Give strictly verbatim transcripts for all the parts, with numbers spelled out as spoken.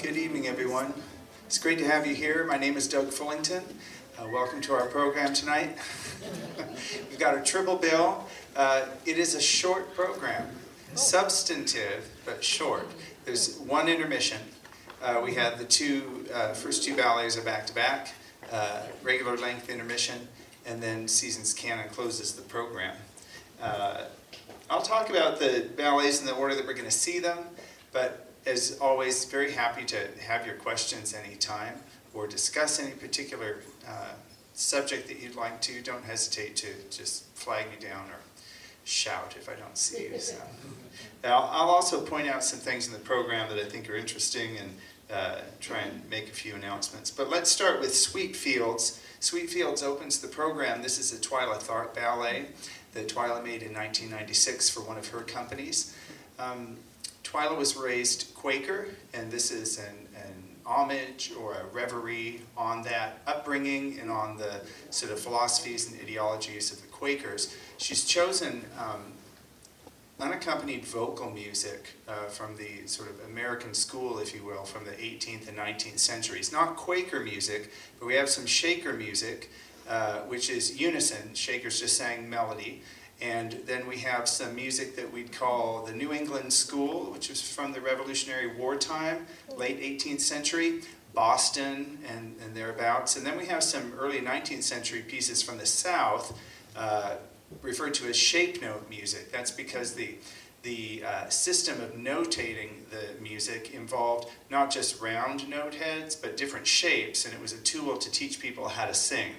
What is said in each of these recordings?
Good evening, everyone. It's great to have you here. My name is Doug Fullington. Uh, welcome to our program tonight. We've got a triple bill. Uh, it is a short program, substantive but short. There's one intermission. Uh, we have the two uh, first two ballets are back-to-back, uh, regular length intermission, and then Seasons Canon closes the program. Uh, I'll talk about the ballets in the order that we're going to see them, but as always, very happy to have your questions anytime or discuss any particular uh, subject that you'd like to. Don't hesitate to just flag me down or shout if I don't see you. So. I'll, I'll also point out some things in the program that I think are interesting and uh, try and make a few announcements. But let's start with Sweet Fields. Sweet Fields opens the program. This is a Twyla Tharp ballet that Twyla made in nineteen ninety-six for one of her companies. Um, Twyla was raised Quaker, and this is an, an homage or a reverie on that upbringing and on the sort of philosophies and ideologies of the Quakers. She's chosen um, unaccompanied vocal music uh, from the sort of American school, if you will, from the eighteenth and nineteenth centuries. Not Quaker music, but we have some Shaker music, uh, which is unison. Shakers just sang melody. And then we have some music that we'd call the New England School, which was from the Revolutionary War time, late eighteenth century, Boston and, and thereabouts. And then we have some early nineteenth century pieces from the South, uh, referred to as shape note music. That's because the, the uh, system of notating the music involved not just round note heads, but different shapes, and it was a tool to teach people how to sing.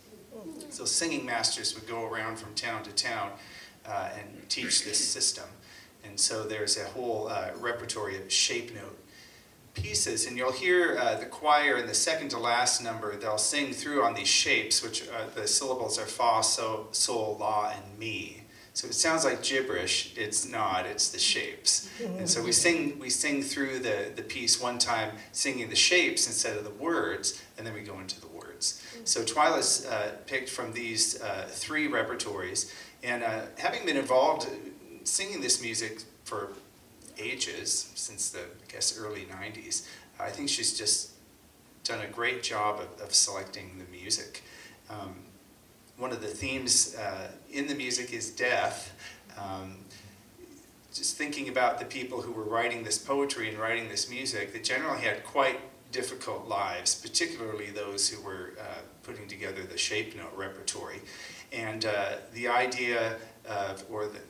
So singing masters would go around from town to town uh, and teach this system. And so there's a whole uh, repertory of shape note pieces. And you'll hear uh, the choir in the second to last number, they'll sing through on these shapes, which uh, the syllables are fa, so, sol, la, and mi. So it sounds like gibberish. It's not, it's the shapes. And so we sing we sing through the, the piece one time, singing the shapes instead of the words, and then we go into the words. So Twyla's uh, picked from these uh, three repertories, and uh, having been involved singing this music for ages, since the, I guess, early nineties, I think she's just done a great job of, of selecting the music. Um, one of the themes uh, in the music is death. Um, just thinking about the people who were writing this poetry and writing this music, they generally had quite difficult lives, particularly those who were uh, putting together the shape note repertory. And uh, the idea of, or the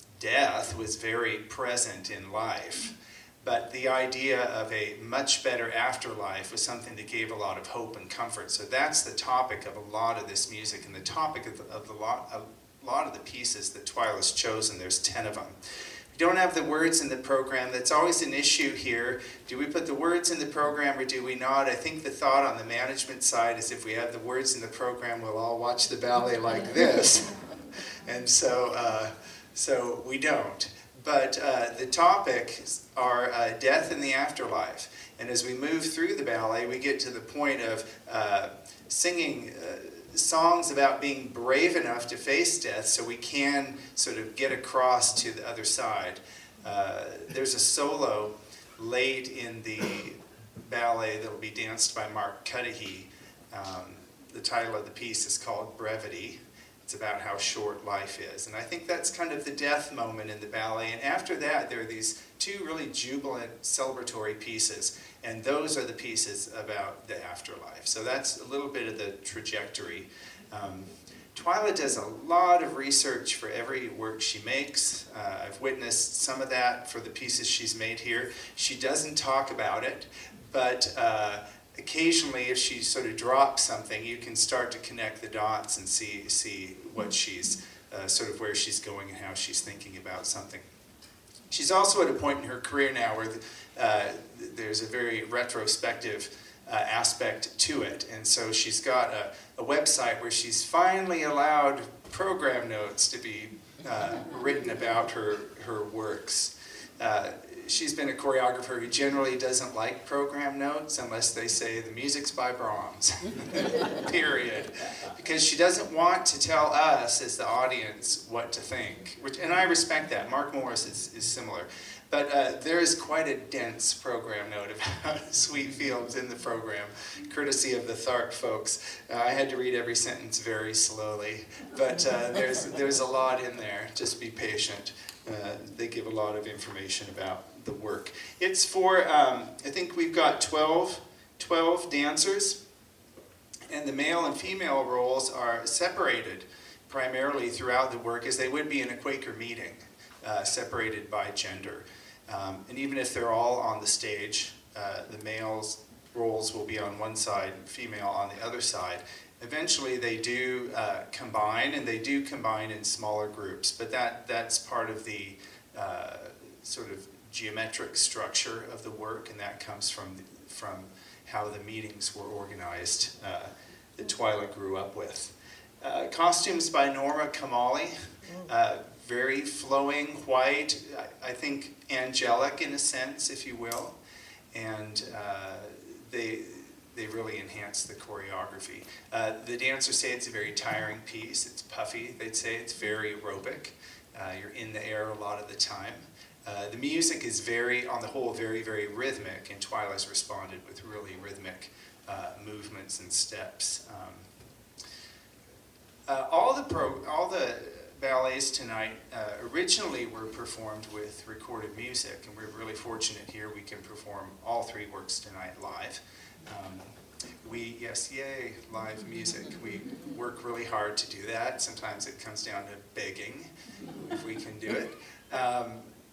death was very present in life. But the idea of a much better afterlife was something that gave a lot of hope and comfort. So that's the topic of a lot of this music, and the topic of, the, of the lot, a lot of the pieces that Twyla's chosen. There's ten of them. We don't have the words in the program. That's always an issue here. Do we put the words in the program or do we not? I think the thought on the management side is if we have the words in the program, we'll all watch the ballet like this. And so, uh, so we don't. But uh, the topics are uh, death and the afterlife. And as we move through the ballet, we get to the point of uh, singing uh, songs about being brave enough to face death so we can sort of get across to the other side. Uh, there's a solo late in the ballet that will be danced by Mark Cudahy. Um, the title of the piece is called Brevity. It's about how short life is. And I think that's kind of the death moment in the ballet. And after that, there are these two really jubilant, celebratory pieces. And those are the pieces about the afterlife. So that's a little bit of the trajectory. Um, Twyla does a lot of research for every work she makes. Uh, I've witnessed some of that for the pieces she's made here. She doesn't talk about it, but uh, occasionally, if she sort of drops something, you can start to connect the dots and see see what she's uh, sort of where she's going and how she's thinking about something. She's also at a point in her career now where uh, there's a very retrospective uh, aspect to it, and so she's got a, a website where she's finally allowed program notes to be uh, written about her her works. Uh, She's been a choreographer who generally doesn't like program notes unless they say the music's by Brahms, period. Because she doesn't want to tell us as the audience what to think. Which, and I respect that. Mark Morris is, is similar. But uh, there is quite a dense program note about Sweet Fields in the program, courtesy of the Tharp folks. Uh, I had to read every sentence very slowly, but uh, there's, there's a lot in there. Just be patient. Uh, they give a lot of information about the work. It's for, um, I think we've got twelve, twelve dancers, and the male and female roles are separated primarily throughout the work as they would be in a Quaker meeting, uh, separated by gender. Um, and even if they're all on the stage, uh, the male's roles will be on one side, female on the other side. Eventually they do uh, combine, and they do combine in smaller groups, but that, that's part of the uh, sort of geometric structure of the work, and that comes from, from how the meetings were organized uh, that Twyla grew up with. Uh, costumes by Norma Kamali, uh, very flowing, white, I, I think angelic in a sense, if you will, and uh, they, they really enhance the choreography. Uh, the dancers say it's a very tiring piece, it's puffy, they'd say it's very aerobic, uh, you're in the air a lot of the time. Uh, the music is very, on the whole, very, very rhythmic, and Twyla's responded with really rhythmic uh, movements and steps. Um, uh, all the pro, all the ballets tonight uh, originally were performed with recorded music, and we're really fortunate here we can perform all three works tonight live. Um, we, yes, yay, live music. We work really hard to do that. Sometimes it comes down to begging if we can do it. Um,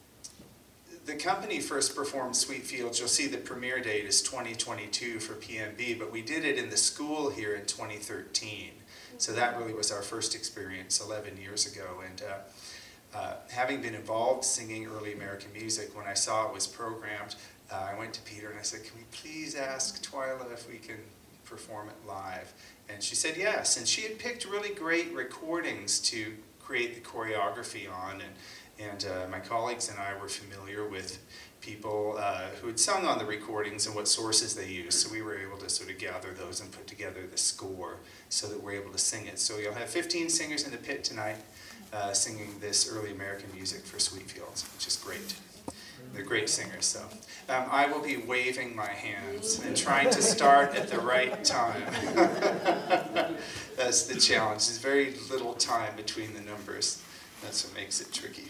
The company first performed Sweet Fields. You'll see the premiere date is twenty twenty-two for P M B, but we did it in the school here in twenty thirteen. So that really was our first experience eleven years ago. And uh, uh, having been involved singing early American music, when I saw it was programmed, uh, I went to Peter and I said, can we please ask Twyla if we can perform it live? And she said yes. And she had picked really great recordings to create the choreography on. And And uh, my colleagues and I were familiar with people uh, who had sung on the recordings and what sources they used. So we were able to sort of gather those and put together the score so that we're able to sing it. So you'll have fifteen singers in the pit tonight uh, singing this early American music for Sweet Fields, which is great. They're great singers. So um, I will be waving my hands and trying to start at the right time. That's the challenge. There's very little time between the numbers. That's what makes it tricky.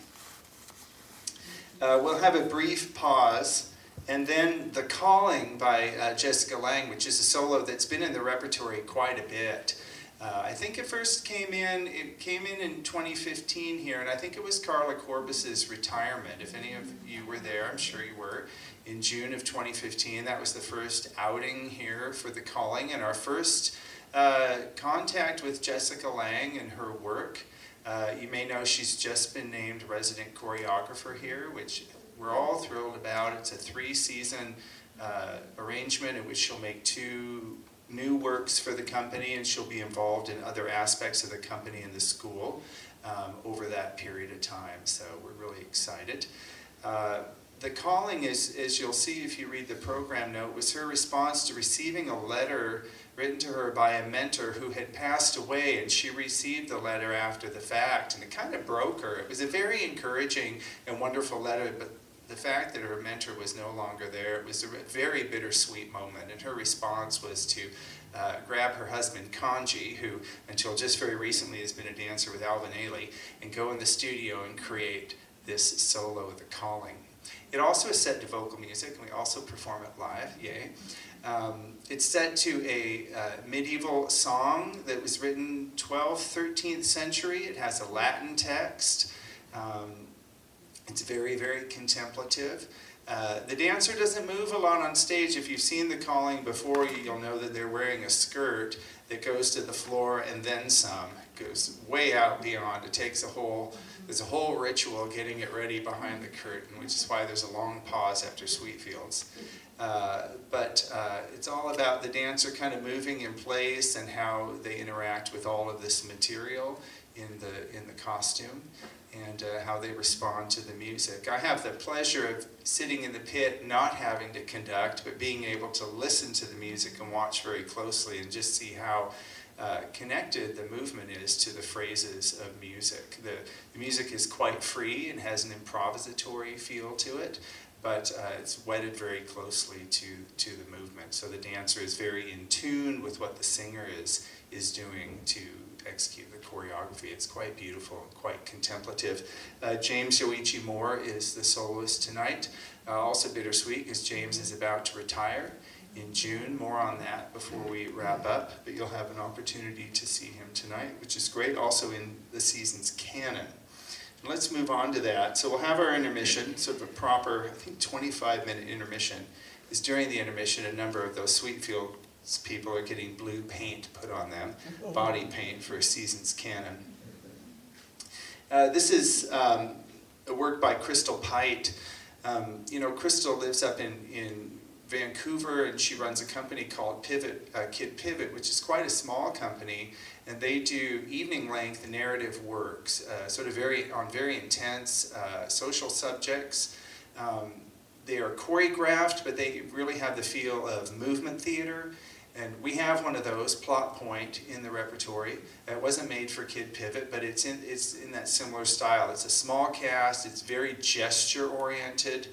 Uh, we'll have a brief pause, and then The Calling by uh, Jessica Lange, which is a solo that's been in the repertory quite a bit. Uh, I think it first came in, it came in in twenty fifteen here, and I think it was Carla Corbus's retirement. If any of you were there, I'm sure you were, in June of twenty fifteen. That was the first outing here for The Calling, and our first uh, contact with Jessica Lange and her work. Uh, you may know she's just been named resident choreographer here, which we're all thrilled about. It's a three-season uh, arrangement in which she'll make two new works for the company, and she'll be involved in other aspects of the company and the school um, over that period of time. So we're really excited. Uh, the Calling is, as you'll see if you read the program note, was her response to receiving a letter written to her by a mentor who had passed away, and she received the letter after the fact, and it kind of broke her. It was a very encouraging and wonderful letter, but the fact that her mentor was no longer there, it was a very bittersweet moment, and her response was to uh, grab her husband, Kanji, who until just very recently has been a dancer with Alvin Ailey, and go in the studio and create this solo, The Calling. It also is set to vocal music, and we also perform it live, yay. Um, it's set to a uh, medieval song that was written twelfth, thirteenth century. It has a Latin text. Um, it's very, very contemplative. Uh, the dancer doesn't move a lot on stage. If you've seen The Calling before, you'll know that they're wearing a skirt that goes to the floor and then some. It goes way out beyond. It takes a whole, there's a whole ritual getting it ready behind the curtain, which is why there's a long pause after Sweet Fields. Uh, but uh, it's all about the dancer kind of moving in place and how they interact with all of this material in the in the costume, and uh, how they respond to the music. I have the pleasure of sitting in the pit, not having to conduct, but being able to listen to the music and watch very closely and just see how uh, connected the movement is to the phrases of music. The, the music is quite free and has an improvisatory feel to it, but uh, it's wedded very closely to, to the movement. So the dancer is very in tune with what the singer is, is doing to execute the choreography. It's quite beautiful and quite contemplative. Uh, James Yoichi Moore is the soloist tonight. Uh, also bittersweet because James is about to retire in June. More on that before we wrap up, but you'll have an opportunity to see him tonight, which is great, also in the season's canon. And let's move on to that. So we'll have our intermission, sort of a proper, I think twenty-five minute intermission. Is during the intermission, a number of those Sweetfields people are getting blue paint put on them, body paint for a season's canon. Uh, this is um, a work by Crystal Pite. Um, you know, Crystal lives up in, in Vancouver, and she runs a company called Pivot, uh, Kid Pivot, which is quite a small company, and they do evening-length narrative works, uh, sort of very on very intense uh, social subjects. Um, they are choreographed, but they really have the feel of movement theater, and we have one of those, Plot Point, in the repertory. It wasn't made for Kid Pivot, but it's in it's in that similar style. It's a small cast. It's very gesture-oriented.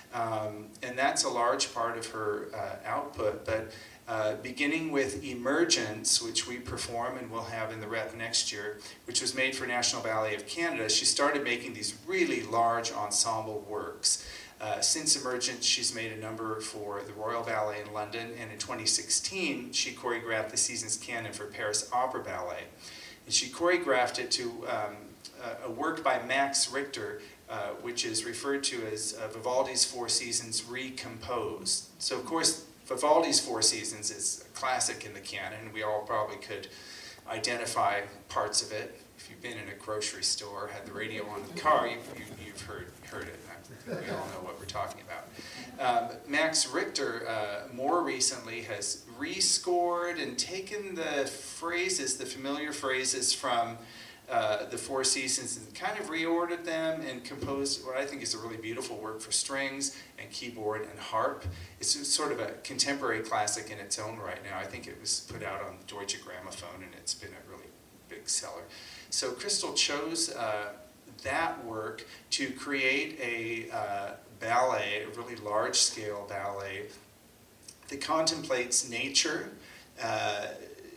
Um, and that's a large part of her uh, output, but uh, beginning with Emergence, which we perform and we'll have in the rep next year, which was made for National Ballet of Canada, she started making these really large ensemble works. Uh, since Emergence, she's made a number for the Royal Ballet in London, and in twenty sixteen, she choreographed the season's canon for Paris Opera Ballet. And she choreographed it to um, a, a work by Max Richter, Uh, which is referred to as uh, Vivaldi's Four Seasons Recomposed. So of course, Vivaldi's Four Seasons is a classic in the canon. We all probably could identify parts of it. If you've been in a grocery store, had the radio on in the car, you've, you, you've heard, heard it. We all know what we're talking about. Um, Max Richter, uh, more recently, has rescored and taken the phrases, the familiar phrases from Uh, the Four Seasons, and kind of reordered them and composed what I think is a really beautiful work for strings and keyboard and harp. It's sort of a contemporary classic in its own right now. I think it was put out on the Deutsche Grammophon, and it's been a really big seller. So Crystal chose uh, that work to create a uh, ballet, a really large-scale ballet that contemplates nature, uh,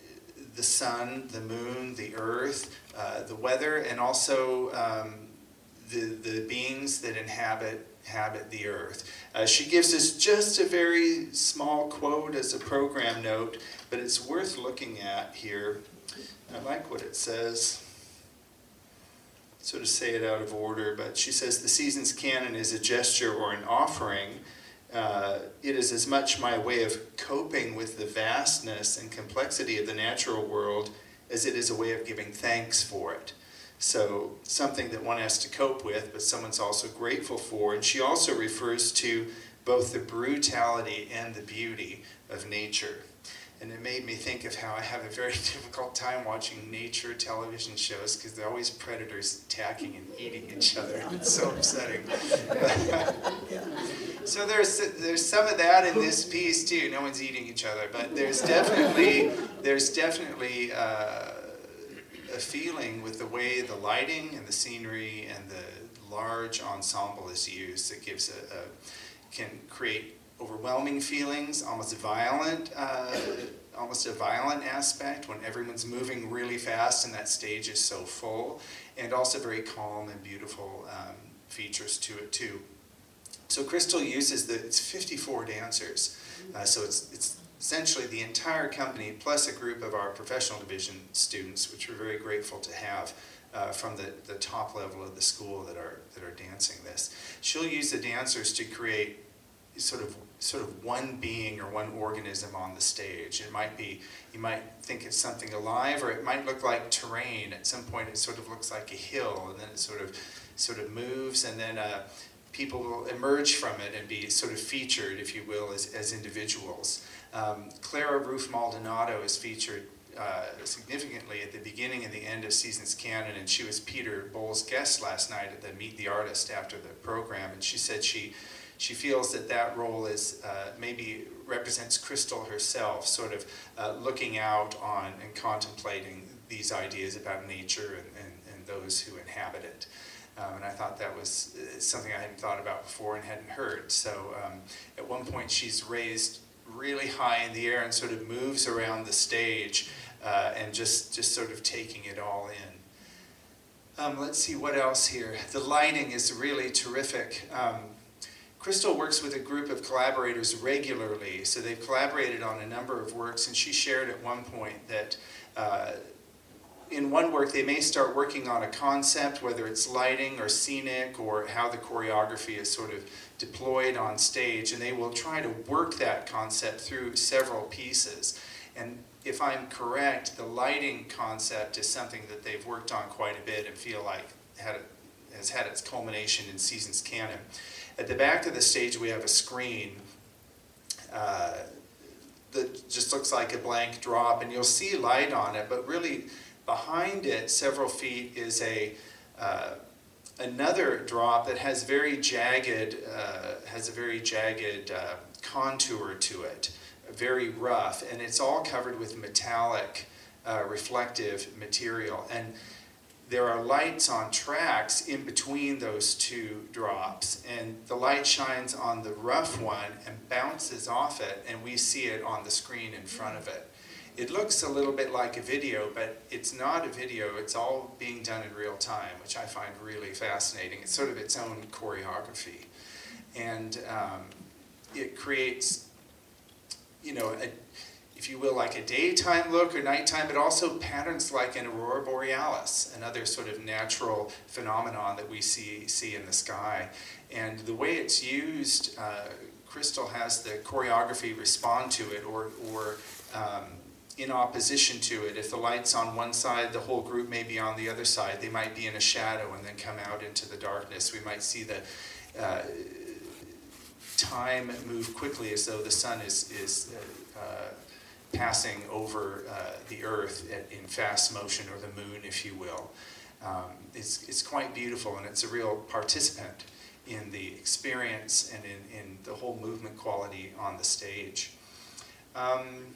the sun, the moon, the earth, uh, the weather, and also um, the, the beings that inhabit, inhabit the earth. Uh, she gives us just a very small quote as a program note, but it's worth looking at here. I like what it says. Sort of say it out of order, but she says, the season's canon is a gesture or an offering. Uh, it is as much my way of coping with the vastness and complexity of the natural world as it is a way of giving thanks for it. So something that one has to cope with, but someone's also grateful for. And she also refers to both the brutality and the beauty of nature. And it made me think of how I have a very difficult time watching nature television shows because they're always predators attacking and eating each other. It's so upsetting. So there's there's some of that in this piece too. No one's eating each other, but there's definitely there's definitely uh, a feeling with the way the lighting and the scenery and the large ensemble is used that gives a, a can create overwhelming feelings, almost violent, uh, almost a violent aspect when everyone's moving really fast and that stage is so full, and also very calm and beautiful um, features to it too. So Crystal uses the, it's fifty-four dancers, uh, so it's it's essentially the entire company plus a group of our professional division students, which we're very grateful to have uh, from the, the top level of the school that are that are dancing this. She'll use the dancers to create sort of sort of one being or one organism on the stage. It might be, you might think it's something alive, or it might look like terrain. At some point it sort of looks like a hill, and then it sort of sort of moves, and then uh, people will emerge from it and be sort of featured, if you will, as, as individuals. Um, Clara Roof Maldonado is featured uh, significantly at the beginning and the end of Seasons Canon, and she was Peter Bohl's guest last night at the Meet the Artist after the program, and she said she She feels that that role is uh, maybe represents Crystal herself, sort of uh, looking out on and contemplating these ideas about nature and, and, and those who inhabit it. Um, and I thought that was something I hadn't thought about before and hadn't heard. So um, at one point she's raised really high in the air and sort of moves around the stage uh, and just, just sort of taking it all in. Um, let's see what else here. The lighting is really terrific. Um, Crystal works with a group of collaborators regularly, so they've collaborated on a number of works, and she shared at one point that uh, in one work they may start working on a concept, whether it's lighting or scenic or how the choreography is sort of deployed on stage, and they will try to work that concept through several pieces. And if I'm correct, the lighting concept is something that they've worked on quite a bit and feel like had a, has had its culmination in Seasons Canon. At the back of the stage we have a screen uh, that just looks like a blank drop, and you'll see light on it, but really behind it, several feet, is a uh, another drop that has very jagged, uh, has a very jagged uh, contour to it, very rough, and it's all covered with metallic, uh, reflective material. And there are lights on tracks in between those two drops, and the light shines on the rough one and bounces off it, and we see it on the screen in front of it. It looks a little bit like a video, but it's not a video. It's all being done in real time, which I find really fascinating. It's sort of its own choreography. And um, it creates, you know, a, if you will, like a daytime look or nighttime, but also patterns like an aurora borealis, another sort of natural phenomenon that we see, see in the sky. And the way it's used, uh, Crystal has the choreography respond to it, or, or um, in opposition to it. If the light's on one side, the whole group may be on the other side. They might be in a shadow and then come out into the darkness. We might see the uh, time move quickly as though the sun is, is uh, uh, passing over uh, the earth at, in fast motion, or the moon, if you will. Um, it's, it's quite beautiful, and it's a real participant in the experience and in, in the whole movement quality on the stage. Um,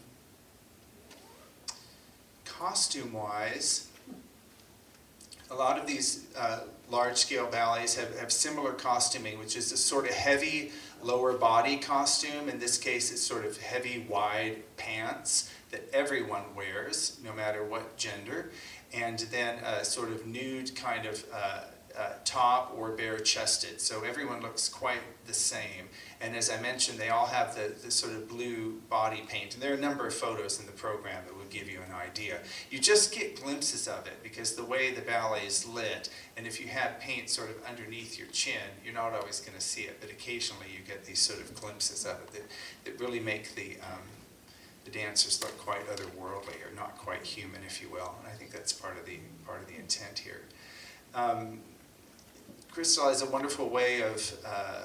Costume-wise, a lot of these uh, large-scale ballets have, have similar costuming, which is a sort of heavy lower body costume. In this case, it's sort of heavy, wide pants that everyone wears, no matter what gender, and then a sort of nude kind of uh, uh, top or bare-chested. So everyone looks quite the same. And as I mentioned, they all have the, the sort of blue body paint. And there are a number of photos in the program that will give you an idea. You just get glimpses of it because the way the ballet is lit, and if you have paint sort of underneath your chin, you're not always going to see it, but occasionally you get these sort of glimpses of it that, that really make the, um, the dancers look quite otherworldly, or not quite human, if you will. And I think that's part of the, part of the intent here. Um, Crystal has a wonderful way of uh,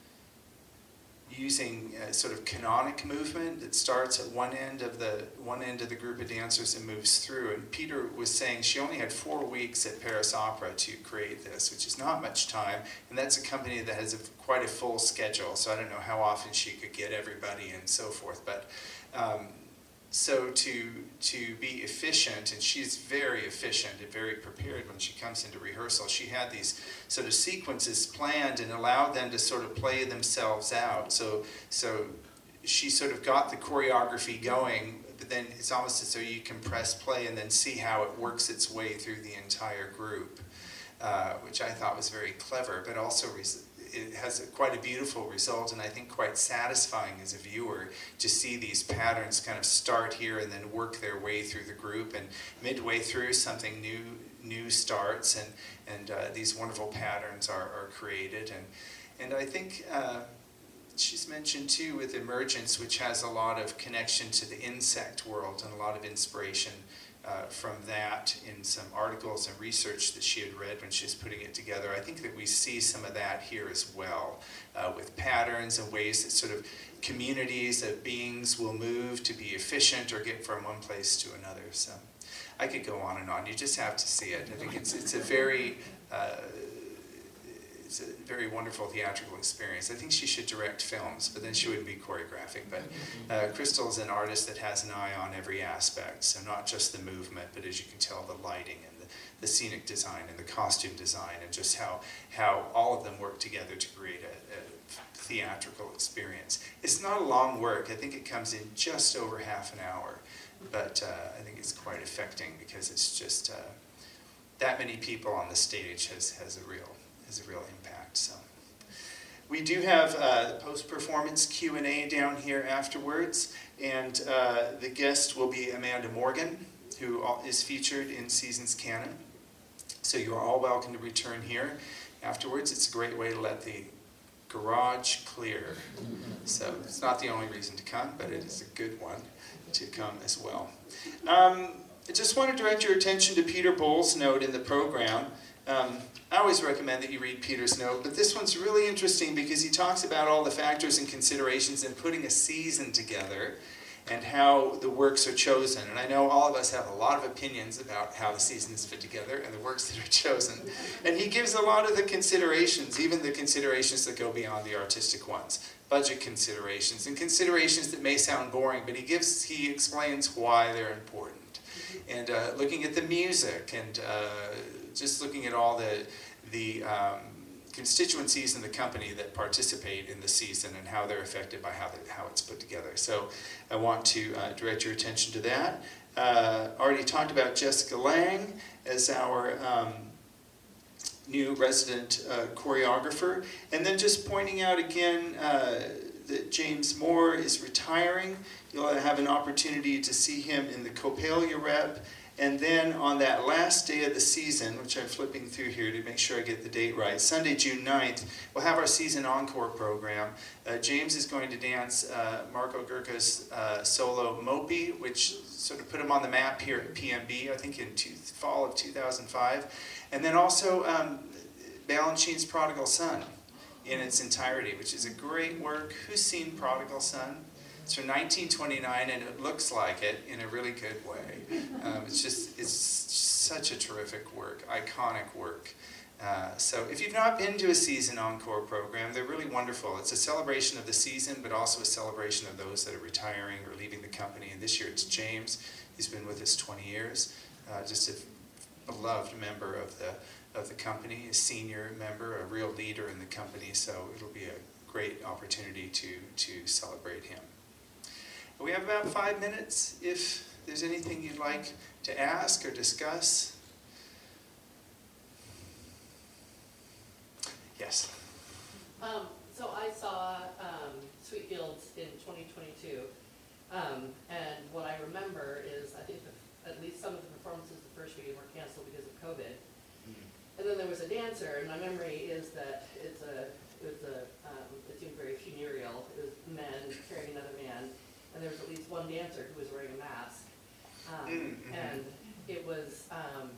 using a sort of canonic movement that starts at one end of the one end of the group of dancers and moves through. And Peter was saying she only had four weeks at Paris Opera to create this, which is not much time. And that's a company that has a, quite a full schedule, so I don't know how often she could get everybody and so forth. But um, so to to be efficient, and she's very efficient and very prepared when she comes into rehearsal. She had these sort of sequences planned and allowed them to sort of play themselves out. So so she sort of got the choreography going, but then it's almost as though you can press play and then see how it works its way through the entire group, uh, which I thought was very clever, but also res- it has a, quite a beautiful result, and I think quite satisfying as a viewer to see these patterns kind of start here and then work their way through the group, and midway through something new new starts, and, and uh, these wonderful patterns are, are created. And, and I think uh, she's mentioned too with Emergence, which has a lot of connection to the insect world and a lot of inspiration Uh, from that in some articles and research that she had read when she was putting it together. I think that we see some of that here as well, uh, with patterns and ways that sort of communities of beings will move to be efficient or get from one place to another. So I could go on and on. You just have to see it. I think it's it's a very uh, it's a very wonderful theatrical experience. I think she should direct films, but then she wouldn't be choreographing. But uh, Crystal is an artist that has an eye on every aspect, so not just the movement, but as you can tell, the lighting and the, the scenic design and the costume design, and just how, how all of them work together to create a, a theatrical experience. It's not a long work. I think it comes in just over half an hour, but uh, I think it's quite affecting because it's just uh, that many people on the stage has, has a real has a real impact. So we do have uh, the post-performance Q and A down here afterwards, and uh, the guest will be Amanda Morgan, who is featured in Seasons Canon. So you are all welcome to return here afterwards. It's a great way to let the garage clear. So it's not the only reason to come, but it is a good one to come as well. Um, I just want to direct your attention to Peter Bohl's note in the program. Um, I always recommend that you read Peter's note, but this one's really interesting because he talks about all the factors and considerations in putting a season together and how the works are chosen. And I know all of us have a lot of opinions about how the seasons fit together and the works that are chosen. And he gives a lot of the considerations, even the considerations that go beyond the artistic ones. Budget considerations and considerations that may sound boring, but he gives, he explains why they're important. And uh, looking at the music and uh, just looking at all the, the um, constituencies in the company that participate in the season and how they're affected by how, the, how it's put together. So I want to uh, direct your attention to that. Uh, already talked about Jessica Lang as our um, new resident uh, choreographer. And then just pointing out again uh, that James Moore is retiring. You'll have an opportunity to see him in the Coppelia Rep. And then on that last day of the season, which I'm flipping through here to make sure I get the date right, Sunday, June ninth, we'll have our season encore program. Uh, James is going to dance uh, Marco Gurka's uh, solo Mopi, which sort of put him on the map here at P M B, I think in two, fall of two thousand five. And then also um, Balanchine's Prodigal Son in its entirety, which is a great work. Who's seen Prodigal Son? It's from nineteen twenty-nine, and it looks like it in a really good way. Um, it's just, it's such a terrific work, iconic work. Uh, so if you've not been to a season encore program, they're really wonderful. It's a celebration of the season, but also a celebration of those that are retiring or leaving the company. And this year it's James. He's been with us twenty years, uh, just a beloved member of the, of the company, a senior member, a real leader in the company. So it'll be a great opportunity to, to celebrate him. We have about five minutes if there's anything you'd like to ask or discuss. Yes? Um, so I saw um, Sweet Fields in twenty twenty-two, um, and what I remember is I think the, at least some of the performances the first weekend were canceled because of COVID. Mm-hmm. And then there was a dancer, and my memory is that it's a, it was a, um, it seemed very funereal. It was men carrying another man. And there was at least one dancer who was wearing a mask. Um, mm-hmm. And it was, um,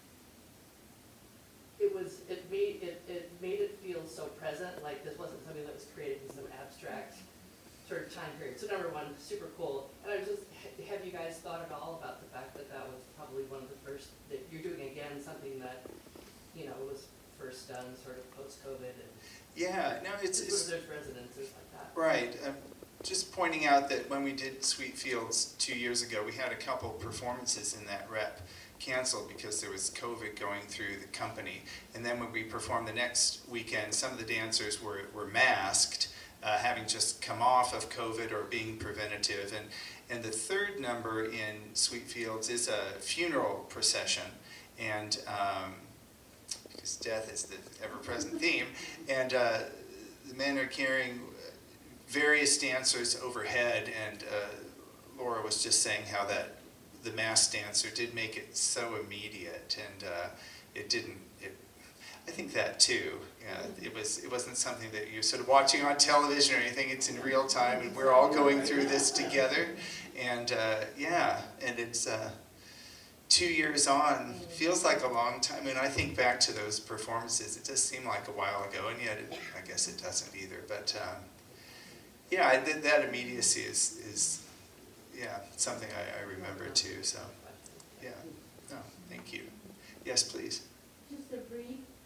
it was, it made it, it made it feel so present, like this wasn't something that was created in some abstract sort of time period. So number one, super cool. And I was just, have you guys thought at all about the fact that that was probably one of the first, that you're doing again something that, you know, was first done sort of post-COVID? And yeah, no, it's, it's there's residences like that. Right. Um, Just pointing out that when we did Sweet Fields two years ago, we had a couple performances in that rep canceled because there was COVID going through the company. And then when we performed the next weekend, some of the dancers were, were masked, uh, having just come off of COVID or being preventative. And, and the third number in Sweet Fields is a funeral procession. And um, because death is the ever-present theme. And uh, the men are carrying various dancers overhead, and uh, Laura was just saying how that the masked dancer did make it so immediate, and uh, it didn't. It, I think that too. Uh, it was. It wasn't something that you're sort of watching on television or anything. It's in real time, and we're all going through this together. And uh, yeah, and it's uh, two years on. Feels like a long time. And I think back to those performances. It does seem like a while ago, and yet it, I guess it doesn't either. But um, yeah, I, that, that immediacy is, is yeah, something I, I remember too, so, yeah. No, thank you. Yes, please. Just a brief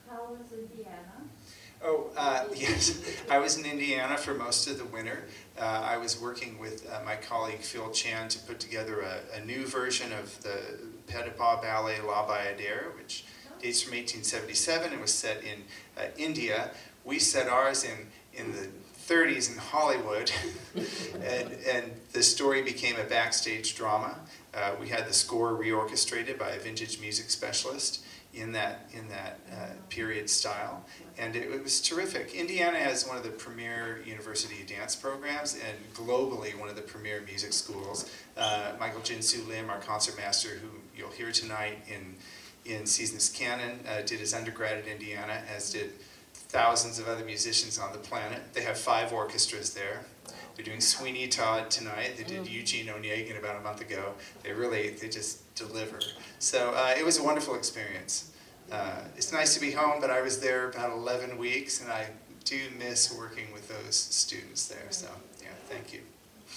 How was Indiana? Oh, uh, yes, I was in Indiana for most of the winter. Uh, I was working with uh, my colleague Phil Chan to put together a, a new version of the Petipa ballet La Bayadere, which dates from eighteen seventy-seven and was set in uh, India. We set ours in, in the thirties in Hollywood, and, and the story became a backstage drama. Uh, we had the score reorchestrated by a vintage music specialist in that in that uh, period style, and it, it was terrific. Indiana has one of the premier university dance programs, and globally one of the premier music schools. Uh, Michael Jin-Soo Lim, our concertmaster, who you'll hear tonight in in Season's Canon, uh, did his undergrad at Indiana, as did thousands of other musicians on the planet. They have five orchestras there. They're doing Sweeney Todd tonight. They did Eugene Onegin about a month ago. They really, they just deliver. So uh, it was a wonderful experience. Uh, it's nice to be home, but I was there about eleven weeks, and I do miss working with those students there. So yeah, thank you.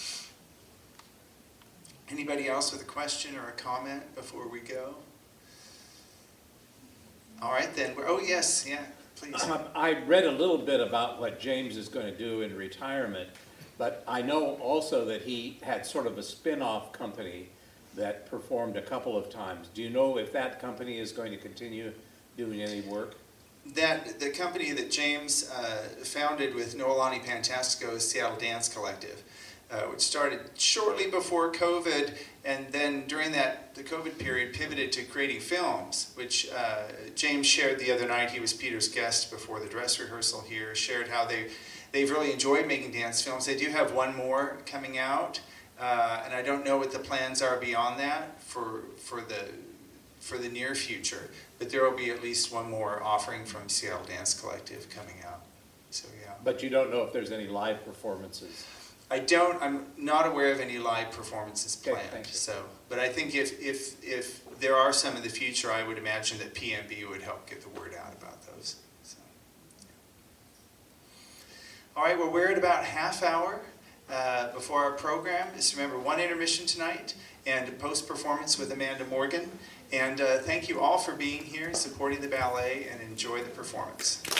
Anybody else with a question or a comment before we go? All right then. We're, oh yes, yeah, please. Um, I read a little bit about what James is going to do in retirement, but I know also that he had sort of a spin-off company that performed a couple of times. Do you know if that company is going to continue doing any work? That the company that James uh, founded with Noelani Pantastico is Seattle Dance Collective, uh, which started shortly before COVID, and then during that the COVID period pivoted to creating films, which uh, James shared the other night. He was Peter's guest before the dress rehearsal here, shared how they, they've really enjoyed making dance films. They do have one more coming out, uh, and I don't know what the plans are beyond that for, for, the, for the near future, but there will be at least one more offering from Seattle Dance Collective coming out. So yeah. But you don't know if there's any live performances? I don't, I'm not aware of any live performances Okay, planned. thank you. So, but I think if, if, if there are some in the future, I would imagine that P M B would help get the word out about those. So. All right, well, we're at about half hour uh, before our program. Just remember, one intermission tonight and post-performance with Amanda Morgan. And uh, thank you all for being here, supporting the ballet, and enjoy the performance.